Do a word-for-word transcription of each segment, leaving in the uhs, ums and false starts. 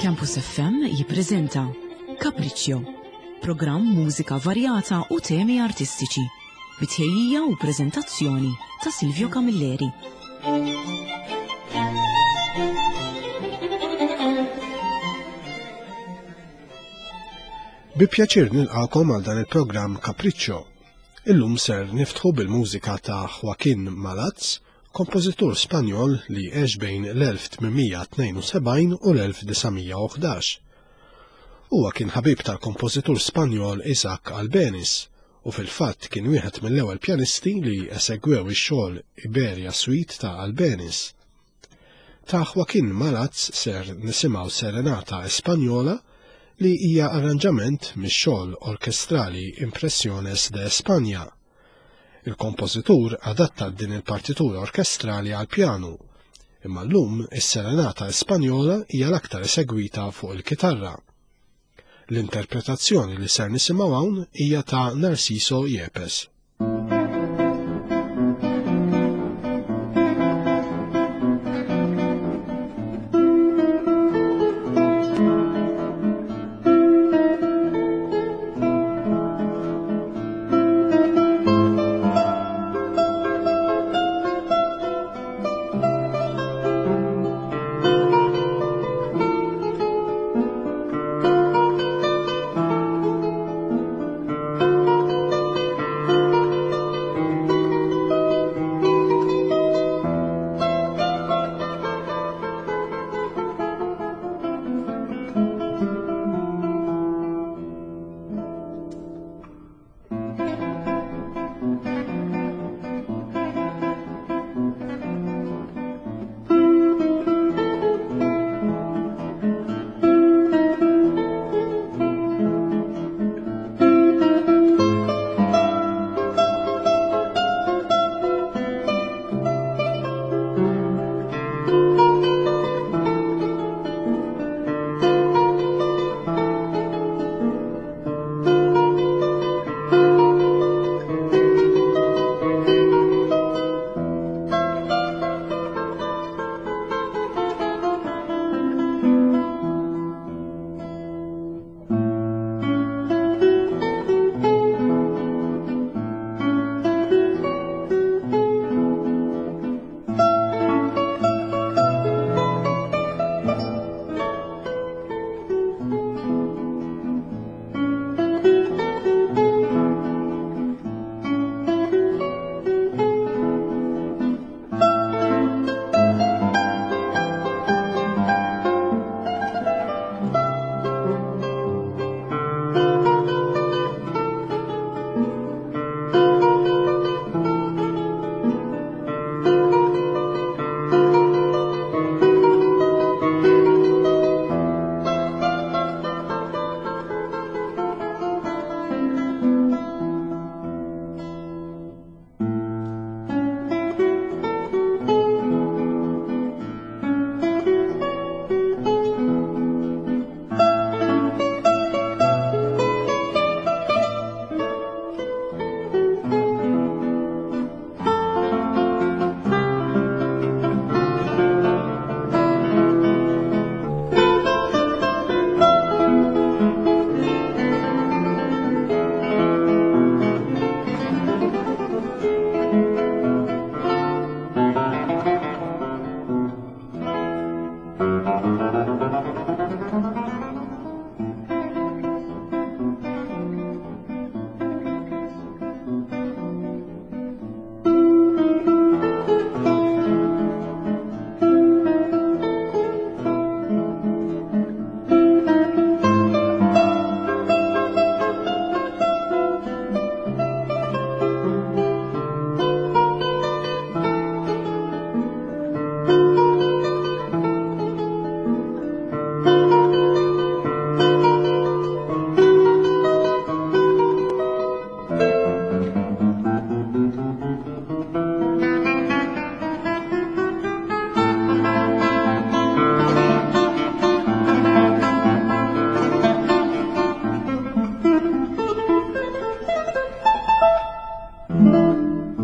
Campus F M jippreżenta Capriccio, programm mużika varjata u temi artistiċi, bitħejjija u preżentazzjoni ta' Silvio Camilleri. Bi pjaċir nilqakom għal dan il-programm Capriccio. Illum ser niftħu bil-mużika ta' Joaquin Malaz, kompożitur Spanjol li għex bejn l-elf tminmija tnejn u sebgħin u l-elf disajnmija u ħdax. Huwa kien ħabib tal-kompożitur Spanjol Isaac Albéniz u fil-fatt kien wieħed mill-ewwel pjanisti li esegwew ix-xogħol Iberia Suite ta' Albéniz. Ta' Joaquin Malaz ser nisimgħu Serenata Espanjola li hija arranġament mix-xogħol orkestrali Impressiones de España. Il-kompożitur adatta din il-partitura orkestrali għal pjanu, imma llum is-Serenata Espanjola hija l-aktar esegwita fuq il-kitarra. L-interpretazzjoni li ser nisimgħu hawn hija ta' Narciso Yepes.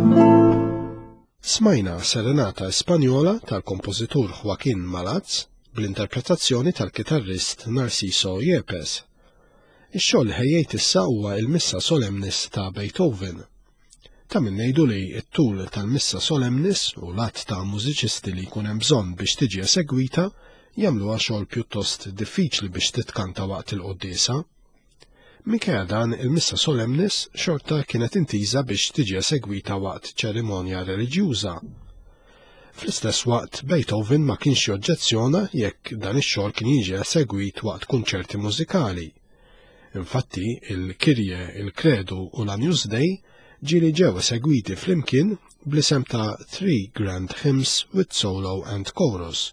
Smajna Serenata Espanjola tal-kompożitur Joaquin Malaz bl-interpretazzjoni tal-kitarrist Narciso Yepes. Ix-xogħol ħejjejt issa huwa l-Missa Solemnis ta' Beethoven. Ta' min ngħidu li t-tul tal-Missa Solemnis u l-att ta' mużiċisti li jkun hemm bżonn biex tiġi esegwita jagħmluha xogħol pjuttost diffiċli biex titkanta waqt il-quddiesa. Minkejja dan il-Missa Solemnis xorta kienet intiża biex tiġi esegwita waqt ċerimonja reliġjuża. Fl-istess waqt Beethoven ma kienx joġġezzjona jekk dan ix-xogħol kien jiġi esegwit waqt kunċerti mużikali. Infatti, il-Kirje, il-Kredu u l-Agnus Dei ġieli ġew esegwiti flimkien bl-isem ta' Three Grand Hymns with Solo and Chorus.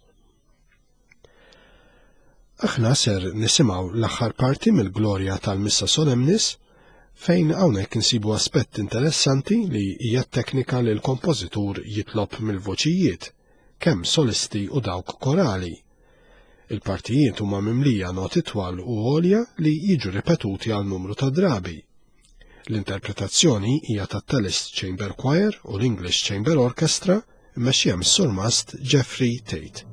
Aħna ser nisimgħu l-aħħar parti mill-glorja tal-Missa Solemnis fejn hawnhekk insibu aspett interessanti li hija t-teknika li l-kompożitur jitlob mill-voċijiet, kemm solisti u dawk korali. Il-partijiet huma mimlija noti twal u għolja li jiġu ripetuti għal numru ta' drabi. L-interpretazzjoni hija tat-Tallis Chamber Choir u l-English Chamber Orchestra mmexxija mis-surmast Jeffrey Tate.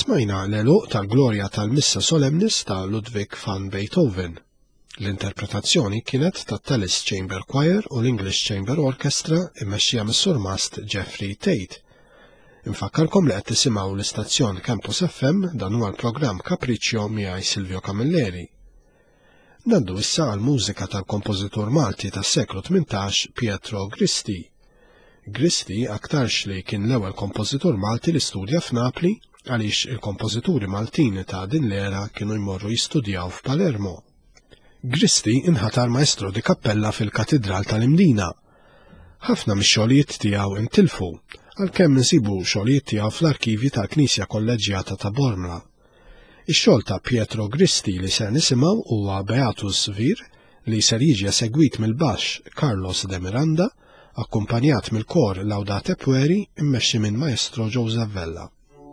Smajna l-eluq tal-Glorja tal-Missa Solemnis ta' Ludwig van Beethoven. L-interpretazzjoni kienet ta' Tallis Chamber Choir u l-English Chamber Orchestra immexxija mis-surmast Jeffrey Tate. Infakkarkom li qed tisimgħu l-istazzjon Campus F M dan huwa l-programm Capriccio miegħi Silvio Camilleri. Naddu issa għal mużika tal-kompożitur Malti tas-seklu tmintax Pietro Gristi. Gristi aktarx li kien l-ewwel kompożitur Malti li studja f'Napli għaliex il-kompożituri Maltini ta' din l-era kienu jmorru jistudjaw f'Palermo. Gristi inħatar maestro di kappella fil-Katedral tal-Imdina. Ħafna mix-xogħlijiet tiegħu intilfu, għalkemm insibu xogħlijiet tiegħu fl-arkivji tal-Knisja Kolleġjata ta' Bormla. Ix-xogħol ta' Pietro Gristi li ser nisimgħu huwa Beatus Vir li ser jiġi segwit mill-baxx Carlos de Miranda, akkumpanjat mill-kor Laudate Pueri immexxi minn Maestro Joseph Vella.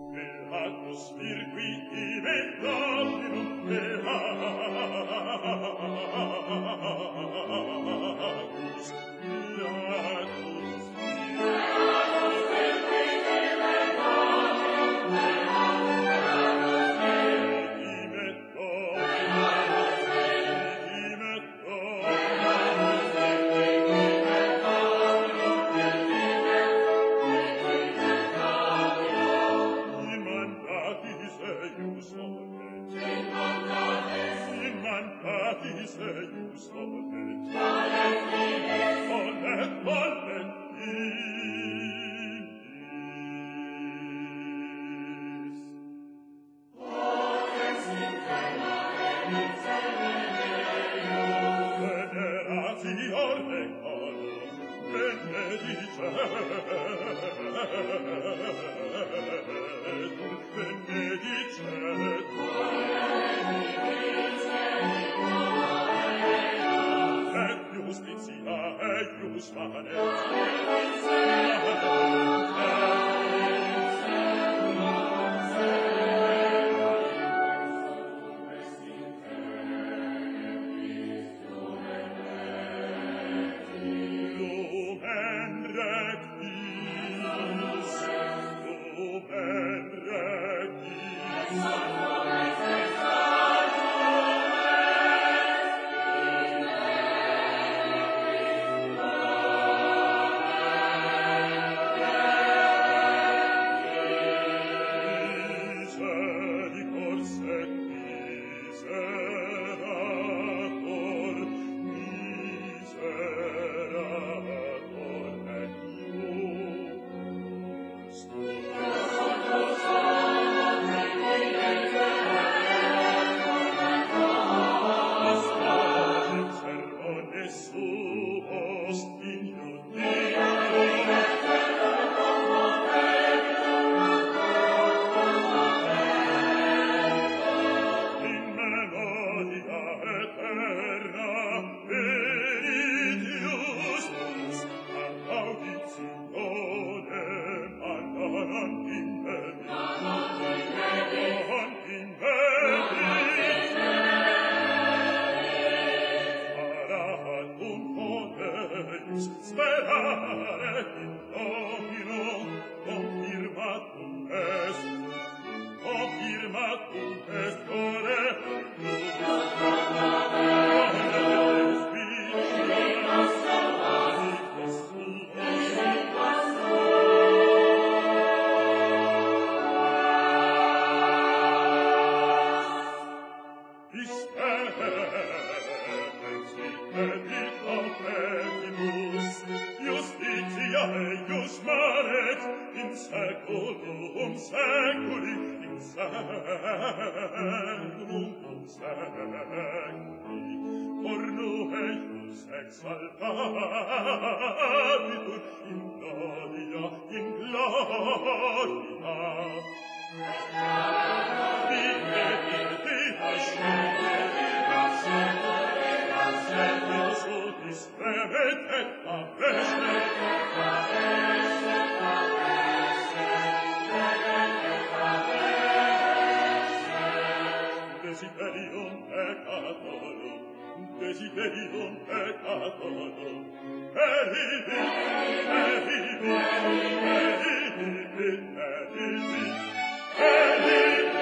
Desiderium peccatorum, desiderium peccatorum, peribit, peribit, peribit, peribit, peribit,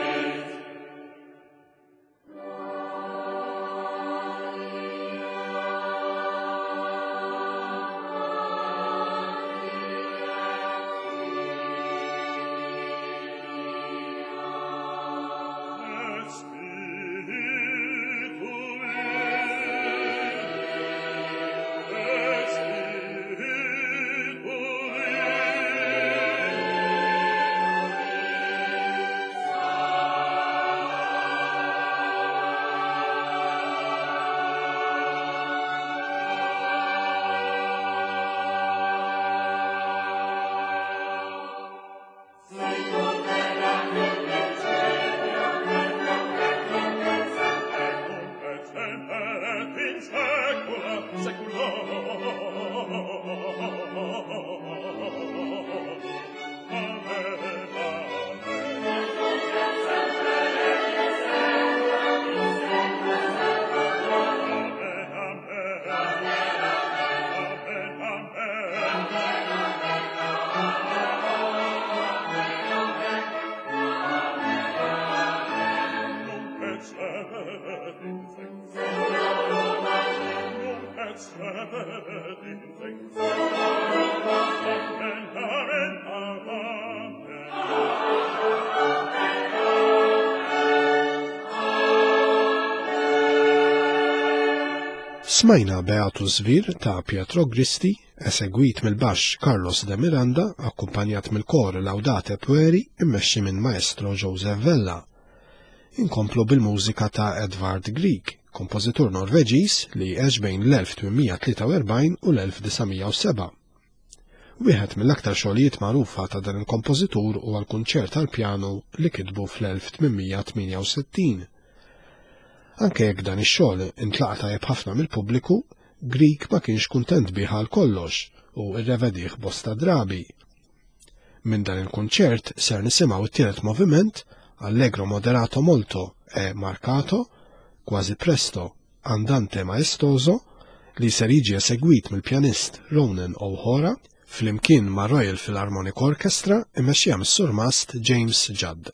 Smajna Beatu Żvir ta' Pietro Gristi, esegwit mill-baxx Carlos de Miranda, akkumpanjat mill-kor Laudate Pueri, immexxi minn Maestro Joseph Vella. Inkomplu bil-mużika ta' Edvard Grieg, kompożitur Norveġiż li għex bejn l-elf tminmija tlieta u erbgħin u l-elf disajnmija u seba'. Wieħed mill-aktar xogħlijiet magħrufa ta' dan il-kompożitur huwa l-kunċert tal-pjanu li kitbu fl-elf tminmija tminja u sittin. Anke jekk dan ix-xogħol intlaqa tajjeb ħafna mill-pubbliku, Grieg ma kienx kuntent bih għal kollox u rrevedih bosta drabi. Minn dan il-kunċert ser nisimgħu t-tielet moviment, Allegro moderato molto e marcato, quasi presto, andante maestoso, li ser jiġi esegwit mill-pjanist Ronan O'Hora, flimkien ma' Royal Philharmonic Orchestra imexxija mis-surmast James Judd.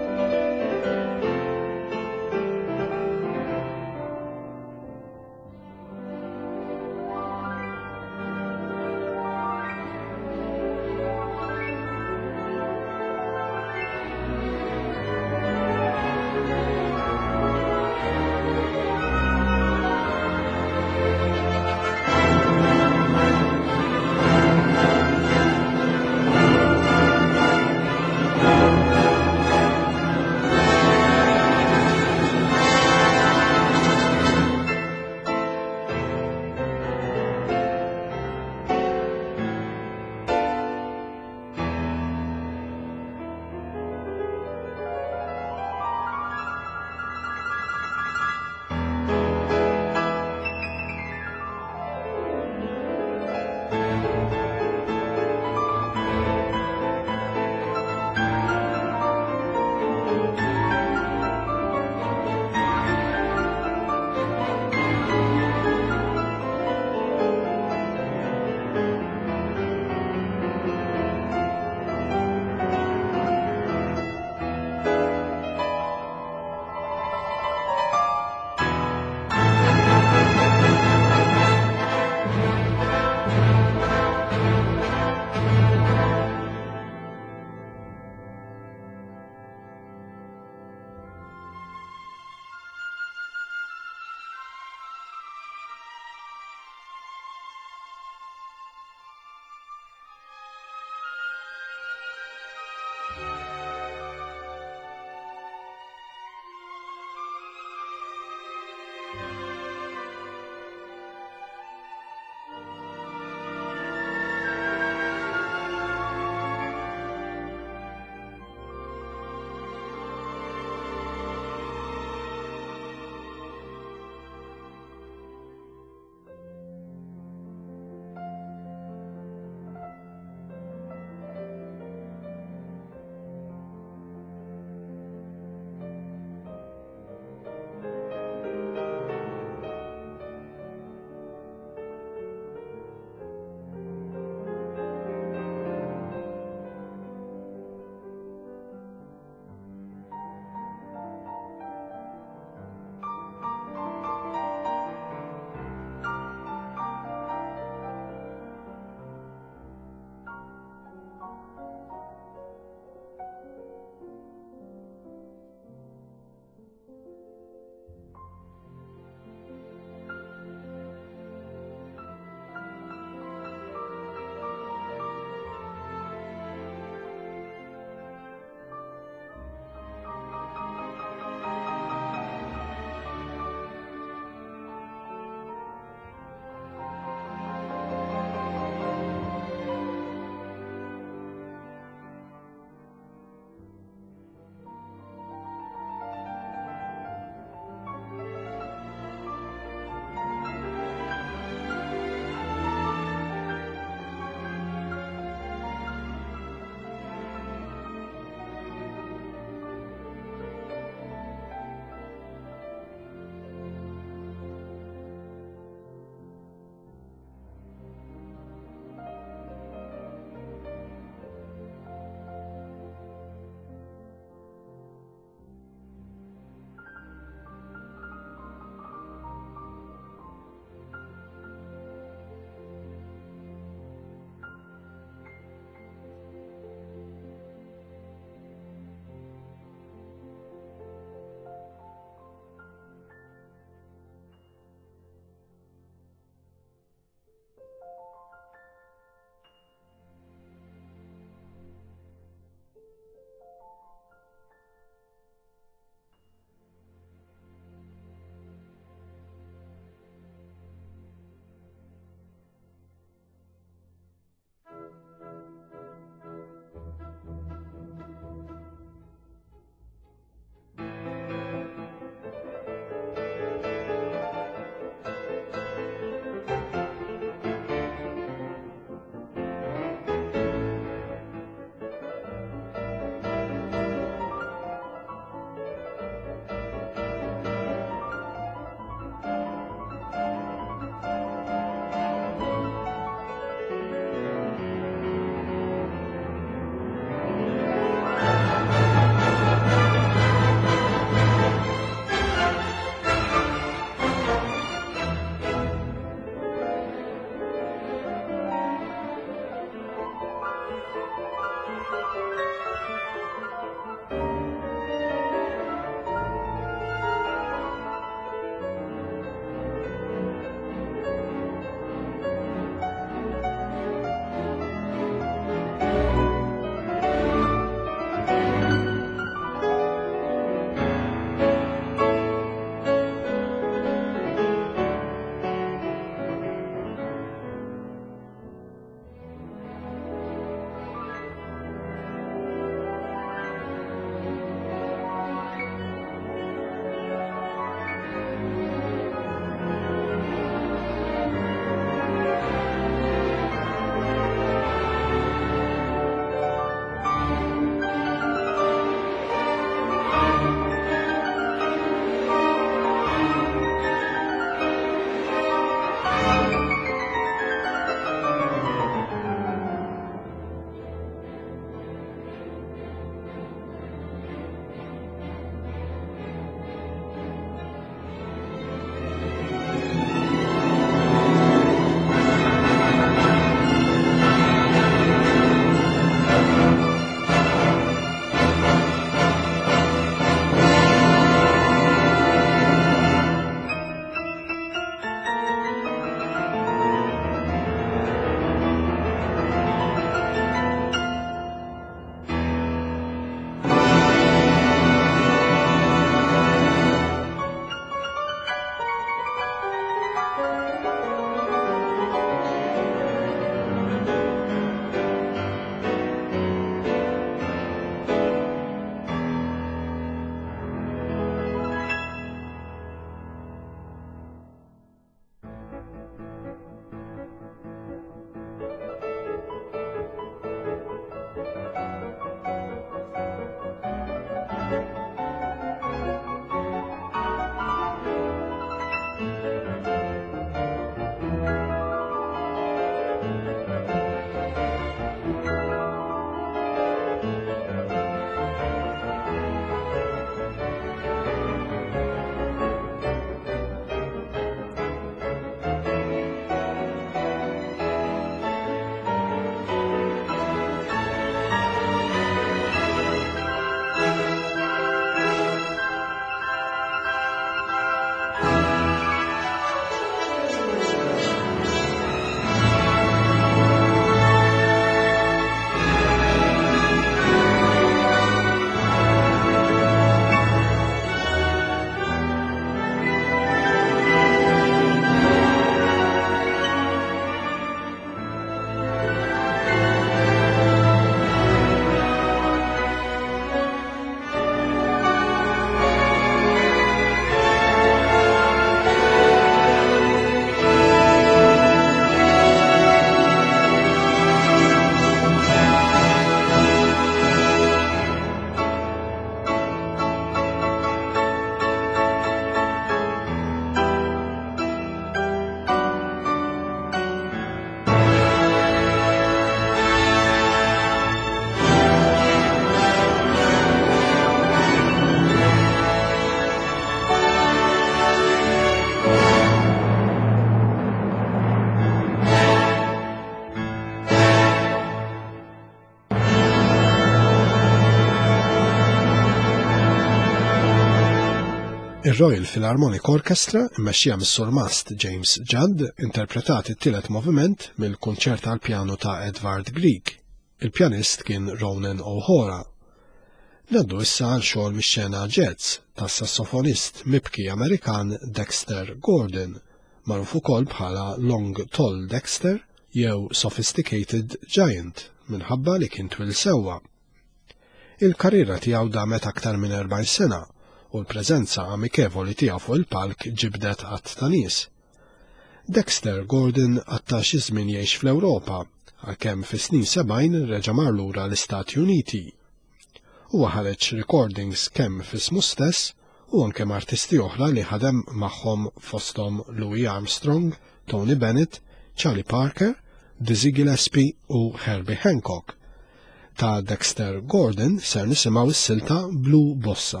Ir-Royal Philharmonic Orchestra, mmexxija mis-Sur Mast James Judd, interpretat it-tielet moviment mill-kunċert għal pjanu ta' Edvard Grieg. Il-pjanist kien Ronan O'Hara. Naddu issa għal xogħol mix-xena jazz tas-sassofonist mibki Amerikan Dexter Gordon, magħruf ukoll bħala Long Tall Dexter jew Sophisticated Giant minħabba li kien twil sewwa. Il-karriera tiegħu damet aktar minn erbgħin sena u l-preżenza amikevoli tiegħu fuq il-palk ġibdet qatt ta' nies. Dexter Gordon għatta xi żmien jgħix fl-Ewropa, għalkemm fis-snin sebgħin reġa' mar lura l-Istati Uniti. Huwa ħareġ recordings kemm f'ismu stess u anke artisti oħra li ħadem magħhom fosthom Louis Armstrong, Tony Bennett, Charlie Parker, Dizzy Gillespie u Herbie Hancock. Ta' Dexter Gordon ser nisimgħu s-silta Blue Bossa.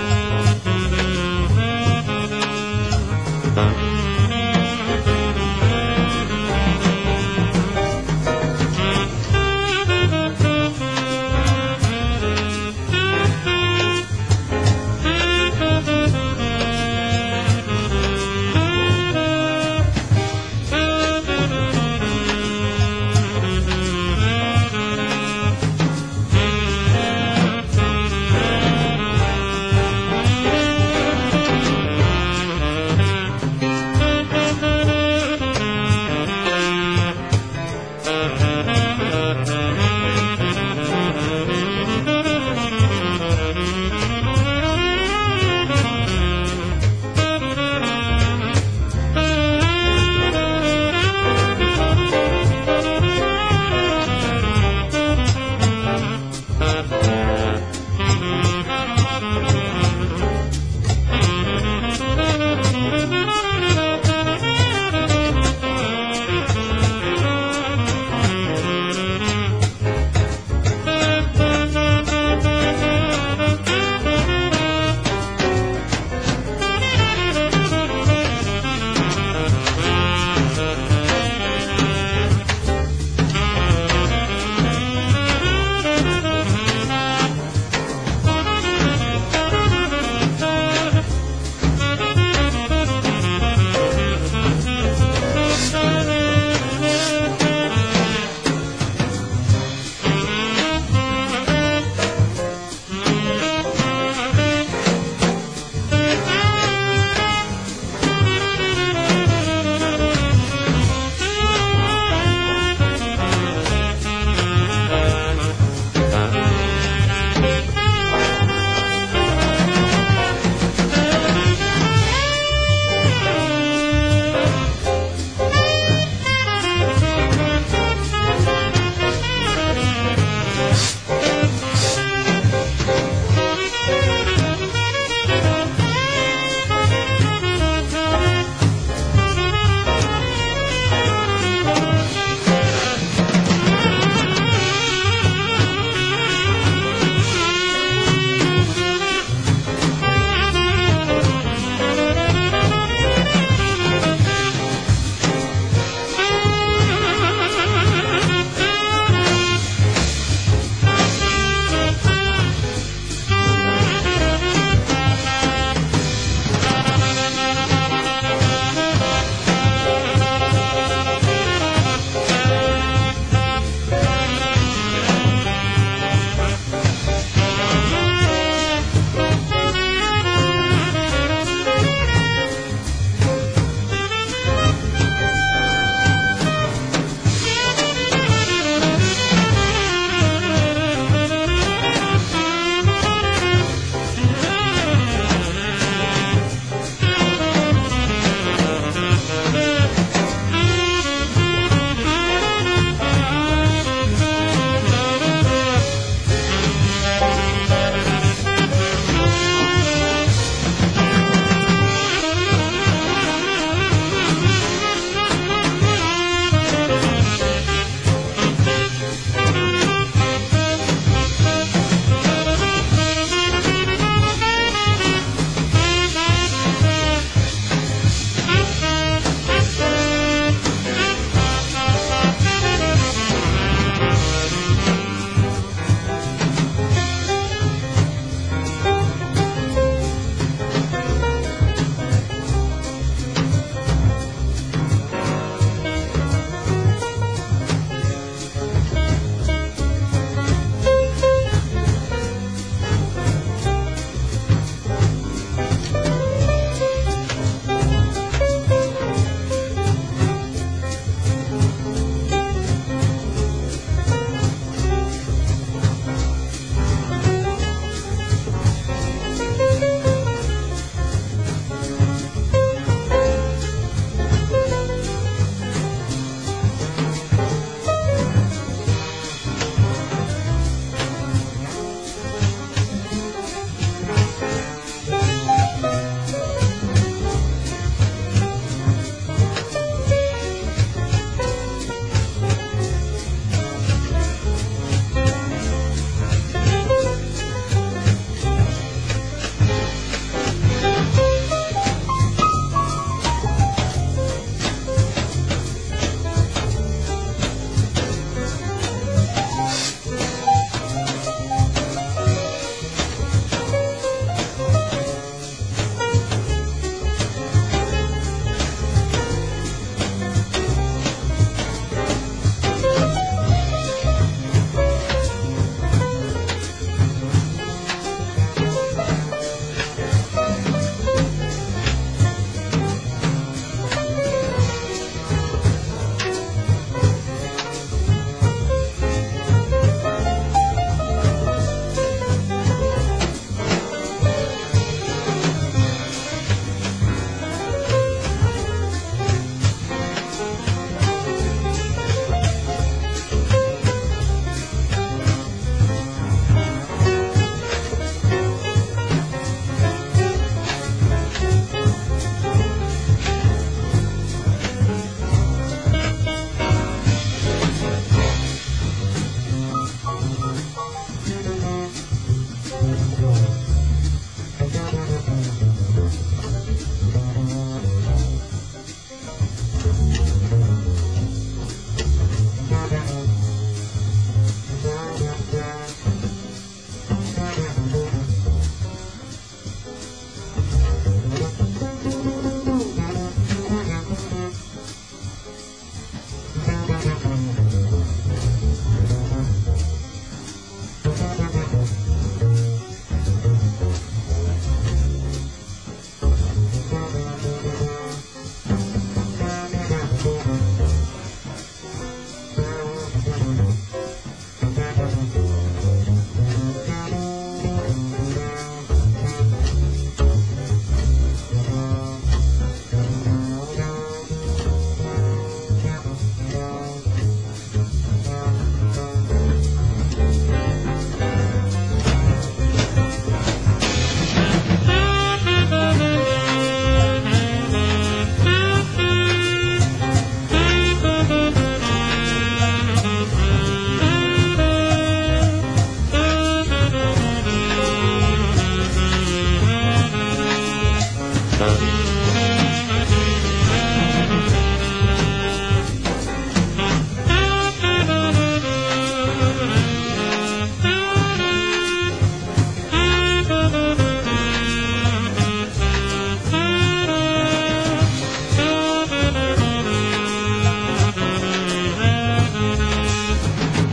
Thank you.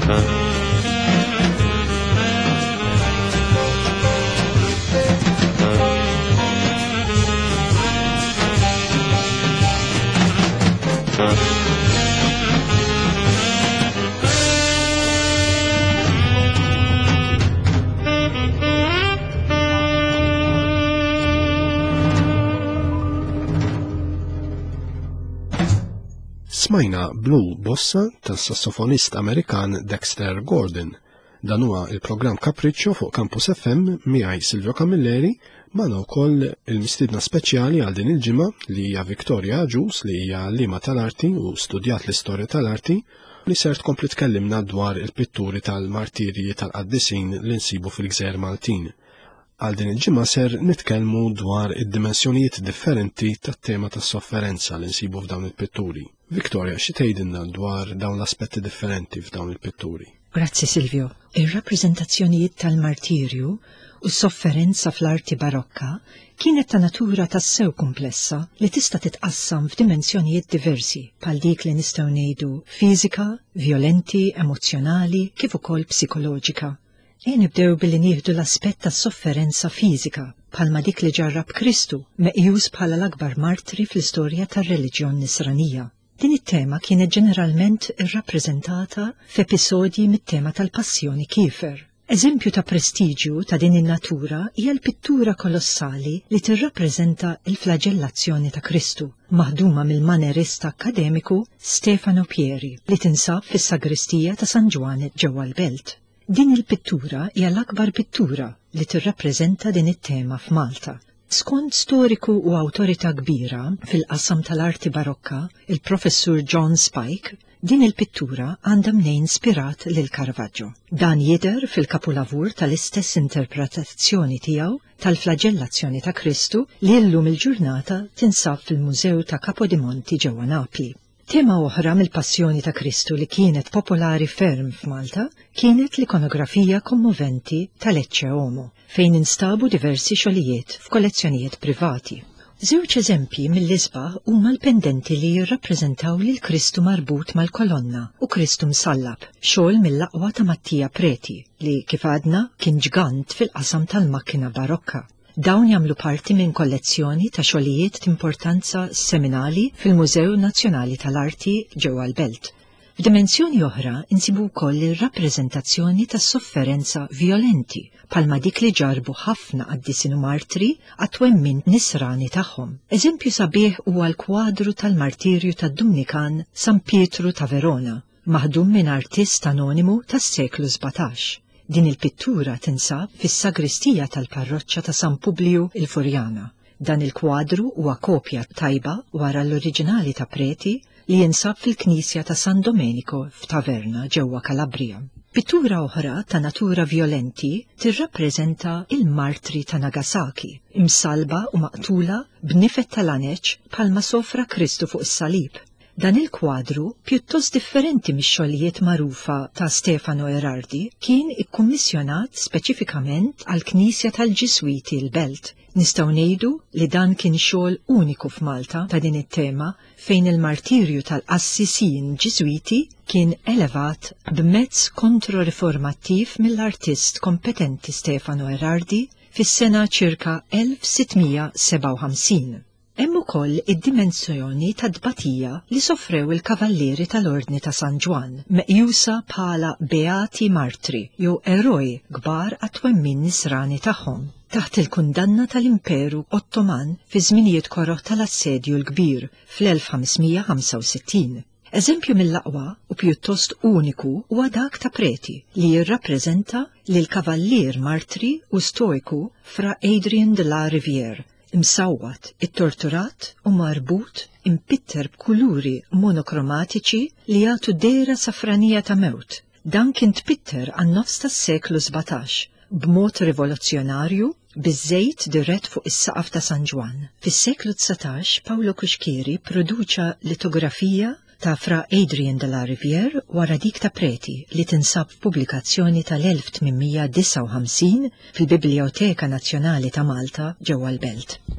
Smajna Blue Bossa tas-sassofonist Amerikan Dexter Gordon. Dan huwa il-programm Capriccio fuq Campus F M miegħi Silvio Camilleri, magħna wkoll il-mistiedna speċjali għal din il-ġimgħa li hija Victoria Ġus li hija liema tal-arti u studjat l-istorja tal-arti li ser tkompli tkellimna dwar il-pitturi tal-martirji tal-qaddisin li nsibu fil-Gżejjer Maltin. Għal din il-ġimgħa ser nitkellmu dwar id-dimensjonijiet differenti tat-tema tas-sofferenza li nsibu f'dawn il-pitturi. Victoria, xi tgħidilna dwar dawn l-aspetti differenti f'dawn il-pitturi? Grazzi Silvio. Ir-rappreżentazzjonijiet tal-martirju u s-sofferenza fl-arti barokka kienet ta' natura tassew komplessa li tista' titqassam f'dimensjonijiet diversi bħal dik li nistgħu ngħidu fiżika, violenti, emozzjonali, kif ukoll psikoloġika. E nibdew billi nieħdu l-aspett tas-sofferenza fiżika bħalma dik li ġarrab Kristu meqjus bħala l-akbar martri fl-istorja tar-reliġjon Nisranija. Din it-tema kienet ġeneralment irrappreżentata f'episodji mit-tema tal-Passjoni Kiefer. Eżempju ta' prestiġju ta' din in-natura hija l-pittura kolossali li tirrappreżenta l-flagellazzjoni ta' Kristu, maħduma mill-manerista akademiku Stefano Pieri li tinsab fis-sagristija ta' San Ġwanet ġewwa l-Belt. Din il-pittura hija l-akbar pittura li tirrappreżenta din it-tema f'Malta. Skont storiku u awtorità kbira fil-qasam tal-arti barokka, il-professur John Spike, din il-pittura għandha mnejn ispirat lil Caravaggio. Dan jidher fil-kapulavur tal-istess interpretazzjoni tiegħu tal-flagellazzjoni ta' Kristu li llum il-ġurnata tinsab fil-Mużew ta' Capodimonti ġewwa Napli. Tema oħra mill-Passjoni ta' Kristu li kienet popolari ferm f'Malta kienet l-ikonografija kommoventi tal-Ecce Homo, fejn instabu diversi xogħlijiet f'kollezzjonijiet privati. Żewġ eżempji mill-isbaħ huma l-pendenti li jirrappreżentaw lil Kristu marbut mal-kolonna u Kristu msallab, xogħol mill-aqwa ta' Mattia Preti li kif għadna kien ġgant fil-qasam tal-makkina barokka. Dawn jagħmlu parti minn kollezzjoni ta' xogħlijiet d'importanza seminali fil-Mużew Nazzjonali tal-Arti ġewwa l-Belt. F'dimensjoni oħra insibu wkoll ir-rappreżentazzjoni tas-sofferenza violenti bħalma dik li ġarbu ħafna qaddisien u martri għat-twemmin nisrani tagħhom. Eżempju sabiħ huwa l-kwadru tal-martirju tad-Dumnikan San Pietru ta' Verona, maħdum minn artist anonimu tas-seklu sebgħetax. Din il-pittura tinsab fis-sagristija tal-parroċċa ta' San Publiu il-Furjana. Dan il-kwadru huwa kopja tajba wara l-oriġinali ta' Preti li jinsab fil-Knisja ta' San Domenico f'Taverna ġewwa Kalabria. Pittura oħra ta' natura violenti tirrappreżenta il-martri ta' Nagasaki, imsalba u maqtula b'nifet tal-aneċ bħalma sofra Kristu fuq is-salib. Dan il-kwadru, pjuttost differenti mix-xogħlijiet magħrufa ta' Stefano Erardi, kien ikkummissjonat speċifikament għall Knisja tal-Ġiswiti l-Belt. Nistgħu ngħidu li dan kien xogħol uniku f'Malta ta' din it-tema fejn il-martirju tal-Assisin Ġiswiti kien elevat b'mezz kontroriformattiv mill-artist kompetenti Stefano Erardi fis-sena ċirka elf sittmija seba' u ħamsin. Hemm ukoll id-dimensjoni ta' tbatija li sofrew il-kavallieri tal-Ordni ta' San Ġwan, meqjusa bħala beati martri jew eroj kbar għat-twemmin nisrani tagħhom, taħt il-kundanna tal-Imperu Ottoman fi żminijiet koroħ tal-assedju l-kbir fl-elf ħamsmija ħamsa u sittin. Eżempju mill-aqwa u pjuttost uniku huwa dak ta' Preti li jirrappreżenta lil kavallier martri u stoiku fra Adrien de la Rivière, imsawwat, it-torturat u marbut impitter b'kuluri monokromatiċi li jagħtu dejra safranija ta' mewt. Dan kien tpitter għan-nofs tas-seklu sebgħetax b'mod rivoluzzjonarju biż-żejt dirett fuq is-saqaf ta' San Ġwan. Fis-seklu tsatax Paolo Cuschieri produċa litografija ta' fra Adrien de la Rivière wara dik ta' Preti li tinsab f'pubblikazzjoni tal-elf tminmija disa' u ħamsin fil-Biblioteka Nazzjonali ta' Malta ġewwa l-Belt.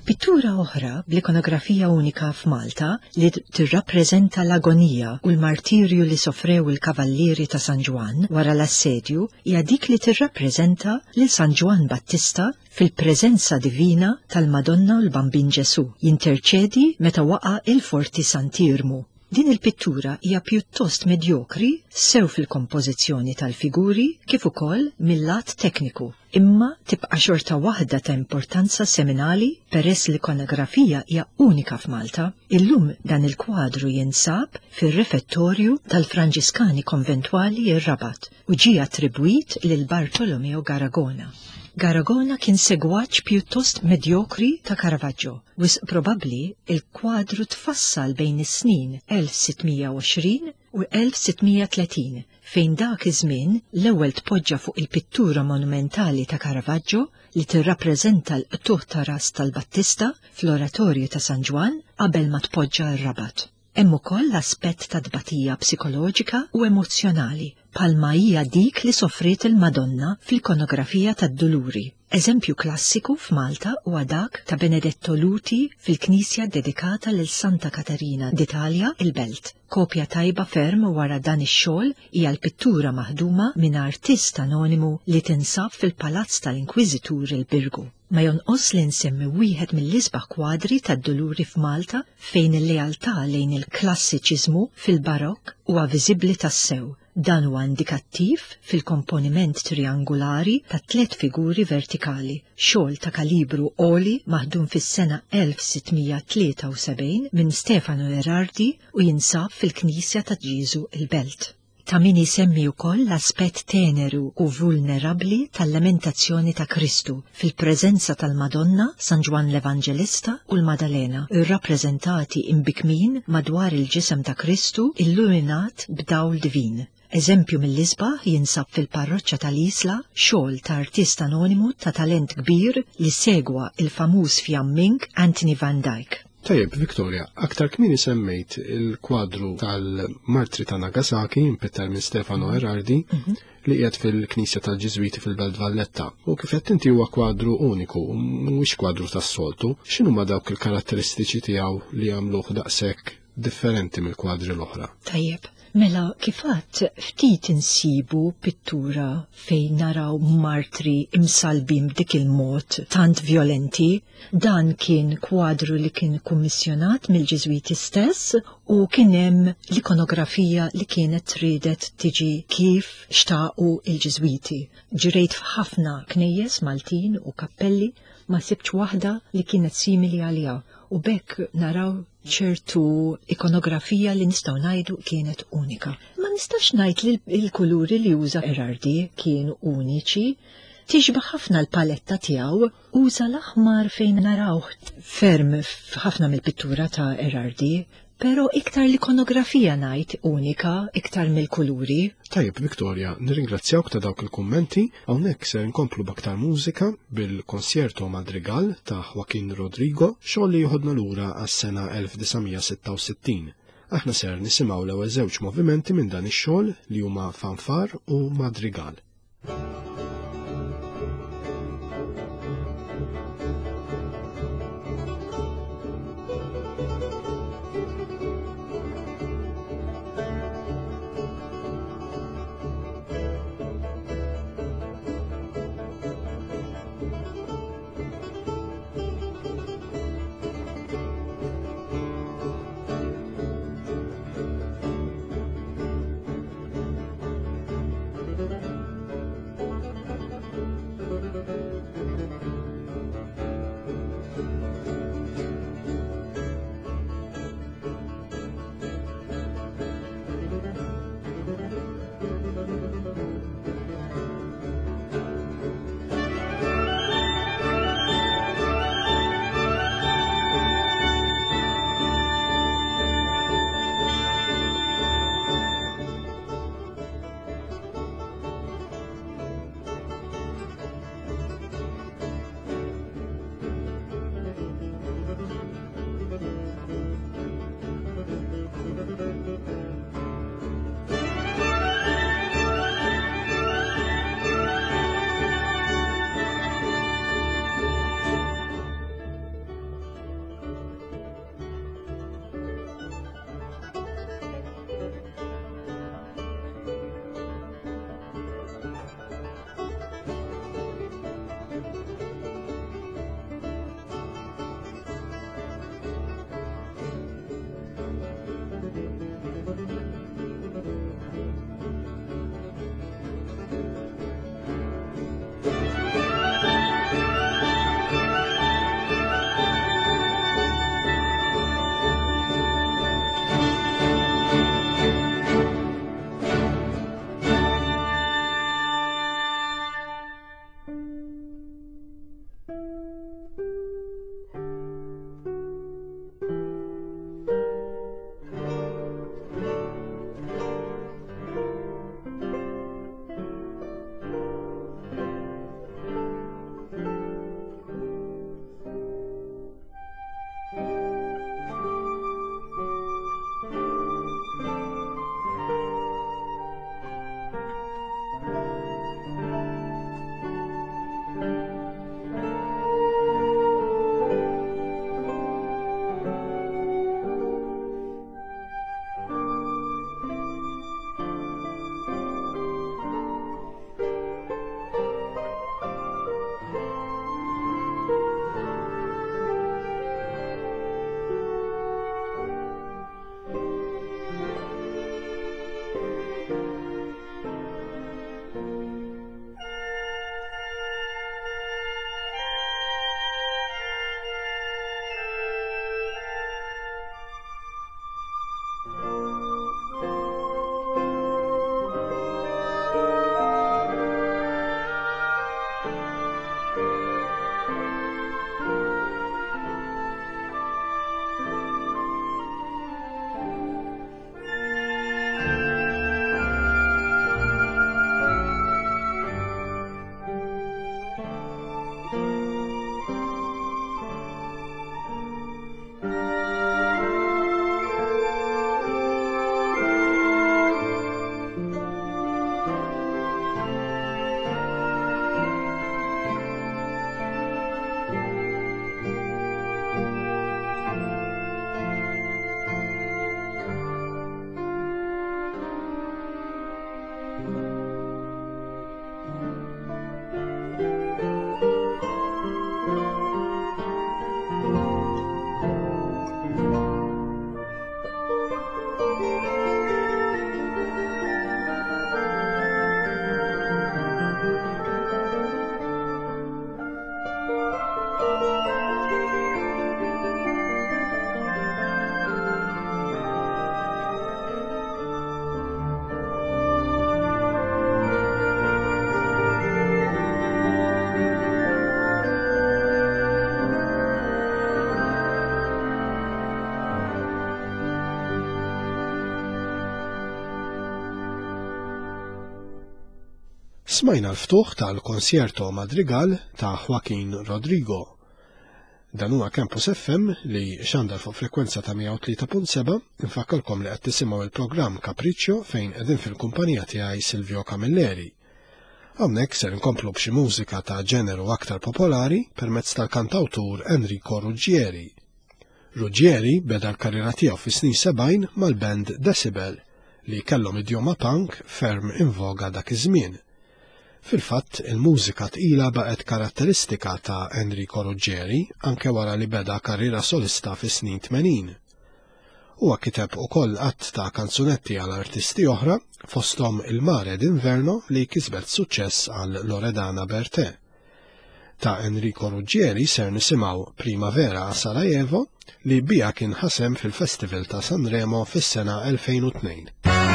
Pittura oħra bl-ikonografija unika f'Malta li tirrappreżenta l-agonija u l-martirju li sofrew il-kavallieri ta' San Ġwan wara l-assedju hija dik li tirrappreżenta lil San Ġwan Battista fil-preżenza divina tal-Madonna u l-Bambin Ġesu jinterċedi meta waqa' il-Forti Sant'Irmu. Din il-pittura hija pjuttost medjokri sew fil-kompożizzjoni tal-figuri kif ukoll mill-lat tekniku, imma tibqa' xorta waħda ta' importanza seminali peress l-ikonografija hija unika f'Malta. Illum dan il-kwadru jinsab fir-refettorju tal-Franġiskani konventwali ir-Rabat u ġie attribwit lil Bartolomeo Garagona. Garagona kien segwaċ pjuttost medjokri ta' Caravaggio, wis probabbli il-kwadru tfassal bejn is-snin elf sittmija u għoxrin u elf sittmija u tletin, fejn dak iż-żmien l-ewwel tpoġġa fuq il-pittura monumentali ta' Caravaggio li tirrappreżenta l-qtuħ ta' ras tal-Battista fl-oratorju ta' San Ġwan qabel ma tpoġġa r-Rabat. Hemm ukoll l-aspett ta' tbatija psikoloġika u emozzjonali, bħalma hija dik li sofriet il-Madonna fil-ikonografija tad-Duluri. Eżempju klassiku f'Malta huwa dak ta' Benedetto Luti fil-Knisja dedikata lil Santa Katarina d'Italja il-Belt. Kopja tajba ferm wara dan ix-xogħol hija l-pittura maħduma minn artist anonimu li tinsab fil-Palazz tal-Inkwiżitur il-Birgu. Ma jonqos li nsemmi wieħed mill-isbaħ kwadri tad-Duluri f'Malta fejn il-lealtà lejn il-klassiċiżmu fil-Barokk huwa viżibbli tassew. Dan huwa indikattiv fil-komponiment triangolari ta' tliet figuri vertikali, xogħol ta' kalibru għoli maħdum fis-sena elf sittmija u tlieta u sebgħin minn Stefano Erardi u jinsab fil-Knisja ta' Ġiesu il-Belt. Ta' min jisemmi wkoll l-aspett teneru u vulnerabbli tal-lamentazzjoni ta' Kristu fil-preżenza tal-Madonna, San Ġwan l-Evanġelista u l-Madalena, irrappreżentati imbikmin madwar il-ġisem ta' Kristu illuminat b'dawl divin. Eżempju mill-isbaħ jinsab fil-parroċċa tal-Isla xogħol ta' artist anonimu ta' talent kbir li segwa il-famuż fjamming Anthony van Dyck. Tajjeb, Victoria, aktar kmini semmejt il-kwadru tal-Martri ta' Nagasaki impettar minn Stefano Erardi Mhm. li qiegħed fil-Knisja tal-Ġiżwiti fil-Belt Valletta. U kif qed inti huwa kwadru uniku, mhuwiex kwadru tas-soltu, x'inhuma dawk il-karatteristiċi tiegħu li jagħmluh daqshekk differenti mill-kwadri l-oħra? Tajjeb. Mela, kifat ftit insibu pittura fejn naraw martri imsalbin b'dik il-mod tant violenti, dan kien kwadru li kien kummissjonat mill-Ġiżwiti stess u kien hemm l-ikonografija li kienet tridet tiġi kif xtaqu il-Ġiżwiti. Ġrejt f'ħafna knejjes Maltin u kappelli ma sibx waħda li kienet simili għaliha u bekk naraw ċertu ikonografija li nistgħu ngħidu kienet unika. Ma nistax ngħid li l-kuluri li uża Erardi kienu uniċi, tixbaħ ħafna l-paletta tiegħu uża l-aħmar fejn narawh ferm f'ħafna mill-pittura ta' Erardi, pero iktar l-ikonografija ngħid unika iktar mill-kuluri. Tajjeb, Victoria, nirringrazzjawk ta' dawk il-kummenti, hawnhekk se nkomplu b'aktar mużika bil-Konsjerto Madrigal ta' Joaquin Rodrigo, xogħol li jħodna lura għas-sena elf tisgħumija sitta u sittin. Aħna ser nisimgħu l-ewwel żewġ movimenti minn dan ix-xogħol li huma fanfar u madrigal. Smajna l-ftuħ tal-Concierto Madrigal ta' Joaquin Rodrigo. Dan huwa Campus F M li xandar fuq frekwenza ta' mija u tlieta punt seba'. Infakkarkom li qed tisimgħu il-programm Capriccio fejn qegħdin fil-kumpanija tiegħi Silvio Camilleri. Hawnhekk ser inkomplu b'xi mużika ta' ġeneru aktar popolari permezz tal-kantawtur Enrico Ruggieri. Ruggieri beda l-karriera tiegħu fis-snin sebgħin mal-band Decibel li kellhom idjoma punk ferm invoga dak iż-żmien. Fil-fatt, il-mużika tqila baqgħet karatteristika ta' Enrico Ruggieri anke wara li beda karriera solista fis-snin tmenin. Huwa kiteb ukoll qatt ta' kanzunetti għal artisti oħra fosthom Il-Mare d'Inverno li kisbet suċċess għal Loredana Bertè. Ta' Enrico Ruggieri ser nisimgħu Primavera a Sarajevo li bija kien ħasem fil-Festival ta' Sanremo fis-sena elfejn u tnejn.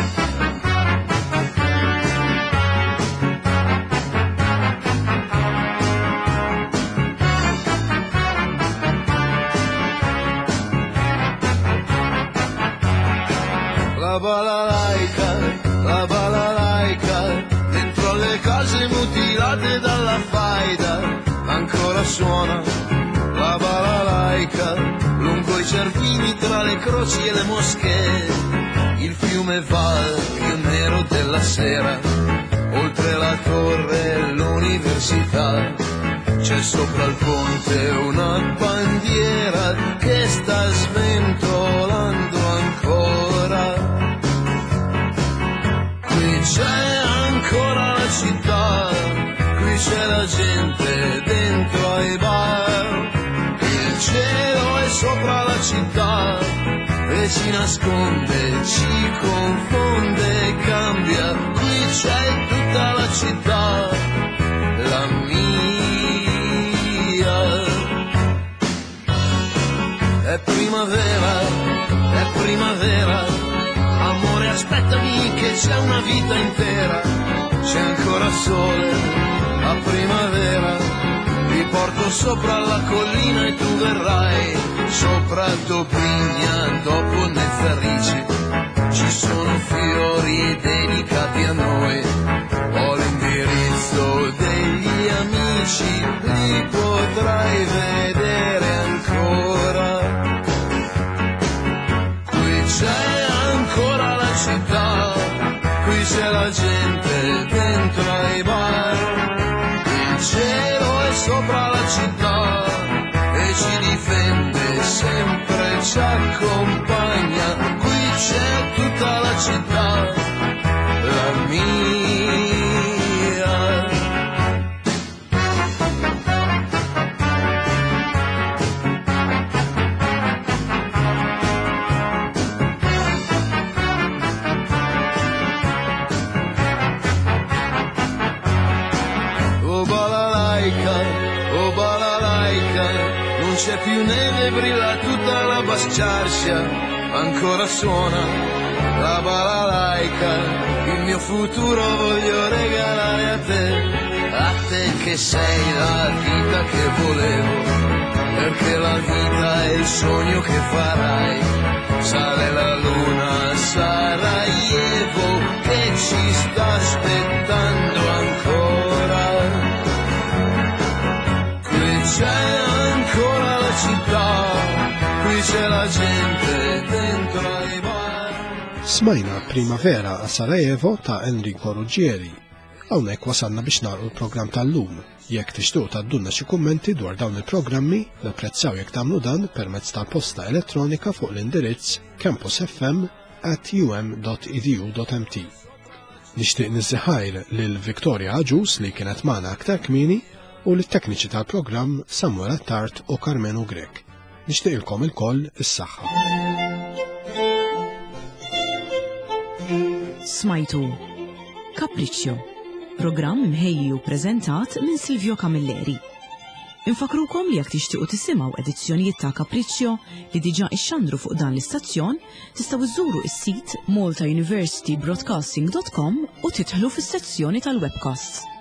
La balalaica, la balalaica, dentro le case mutilate dalla faida, ancora suona la balalaica, lungo i cervini tra le croci e le moschee, il fiume Val più nero della sera, oltre la torre e l'università, c'è sopra il ponte una bandiera che sta sventolando ancora. Qui c'è ancora la città, qui c'è la gente dentro ai bar, il cielo è sopra la città e ci nasconde, ci confonde, cambia, qui c'è tutta la città, la mia. È primavera, è primavera, amore aspettami che c'è una vita intera, c'è ancora sole a primavera, ti porto sopra la collina e tu verrai sopra Dobrigna dopo Nezzarici, ci sono fiori dedicati a noi, ho l'indirizzo degli amici, li potrai vedere ancora. Qui c'è ancora la città, qui c'è la gente dentro ai bar, il cielo è sopra la città e ci difende, sempre ci accompagna, qui c'è tutta la città, la mia. Oh balalaica, non c'è più neve, brilla tutta la Basciarcia, ancora suona la balalaica, il mio futuro voglio regalare a te, a te che sei la vita che volevo, perché la vita è il sogno che farai, sale la luna a Sarajevo che ci sta aspettando ancora. C'è ancora la città, qui c'è la gente dentro ai bar. Smajna Primavera a Sarajevo ta' Enrico Ruggieri. Hawnhekk wasalna biex nagħlqu l-programm tal-lum. Jekk tixtiequ tgħaddulna xi kummenti dwar dawn il-programmi, napprezzaw jekk tagħmlu dan permezz tal-posta elettronika fuq l-indirizz campusfm at u m dot e d u dot m t. Nixtieq niżżeħħajr lil Viktoria Aġus li kienet magħna aktar kmieni u l-tekniċi tal-programm Samuel Attart u Carmenu Grek. Nixtieqilkom il-koll is-saħħa. Smajtu Capriccio, programm imħejji u preżentat minn Silvio Camilleri. Infakrukom li jekk tixtiequ tisimgħu edizzjonijiet ta' Capriccio li diġà ixxandru fuq dan l-istazzjon, tistgħu iżżuru s-sit malta university broadcasting dot com u tidħlu fis-sezzjoni tal-webcasts.